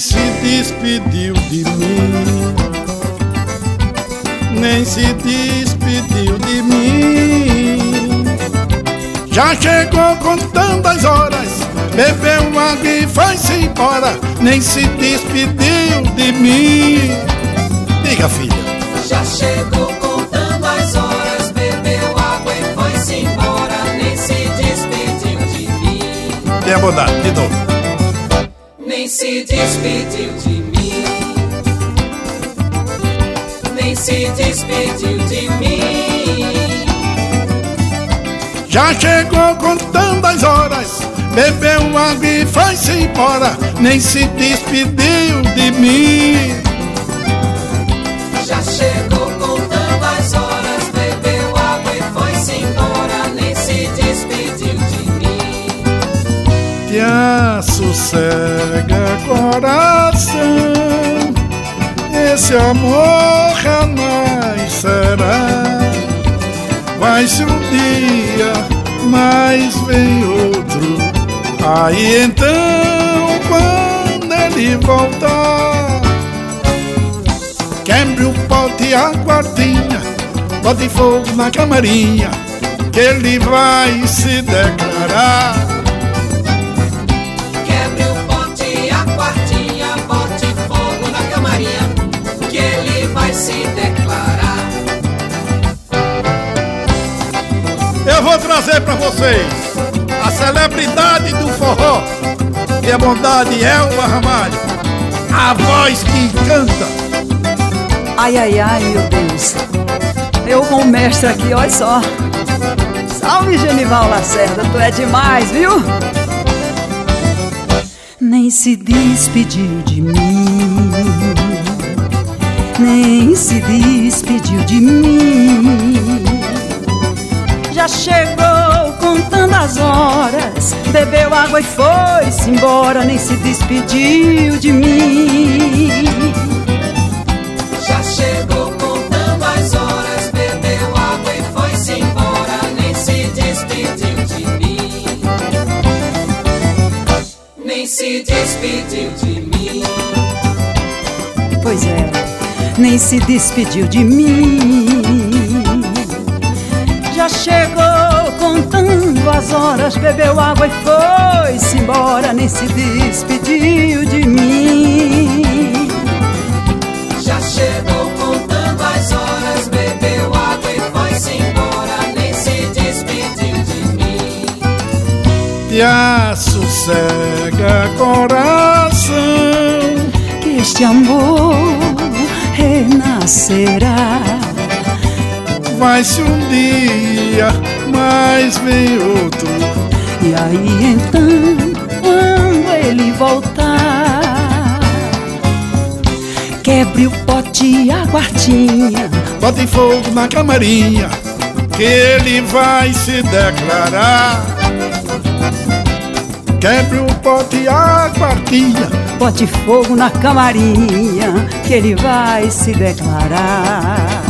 se despediu de mim, nem se despediu de mim. Já chegou contando as horas, bebeu água e foi-se embora, nem se despediu de mim. Diga, filha. Já chegou contando as horas, bebeu água e foi-se embora, nem se despediu de mim. Tenha bondade, de novo. Nem se despediu de mim, nem se despediu de mim. Já chegou contando as horas, bebeu água e foi-se embora, nem se despediu de mim. Já chegou contando as horas, bebeu água e foi-se embora, nem se despediu de mim. Te assossega, coração, esse amor jamais será. Vai-se um dia, mas vem outro, aí então quando ele voltar, quebre o pote e a quartinha, bote fogo na camarinha, que ele vai se declarar. Quebre o pote e a quartinha, bote fogo na camarinha, que ele vai se declarar. Eu vou trazer pra vocês a celebridade do forró, que é bondade Elba Ramalho, a voz que canta. Ai, ai, ai, meu Deus. Eu com o mestre aqui, olha só. Salve, Genival Lacerda, tu é demais, viu? Nem se despediu de mim, nem se despediu de mim. Já chegou contando as horas, bebeu água e foi-se embora, nem se despediu de mim. Já chegou contando as horas, bebeu água e foi-se embora, nem se despediu de mim. Nem se despediu de mim. Pois é, nem se despediu de mim. Já chegou contando as horas, bebeu água e foi-se embora, nem se despediu de mim. Já chegou contando as horas, bebeu água e foi-se embora, nem se despediu de mim. Te assossega, coração, Que este amor renascerá. vai-se um dia, mas vem outro, E aí então, quando ele voltar, quebre o pote e a quartinha, bote fogo na camarinha, que ele vai se declarar. Quebre o pote e a quartinha, bote fogo na camarinha, que ele vai se declarar.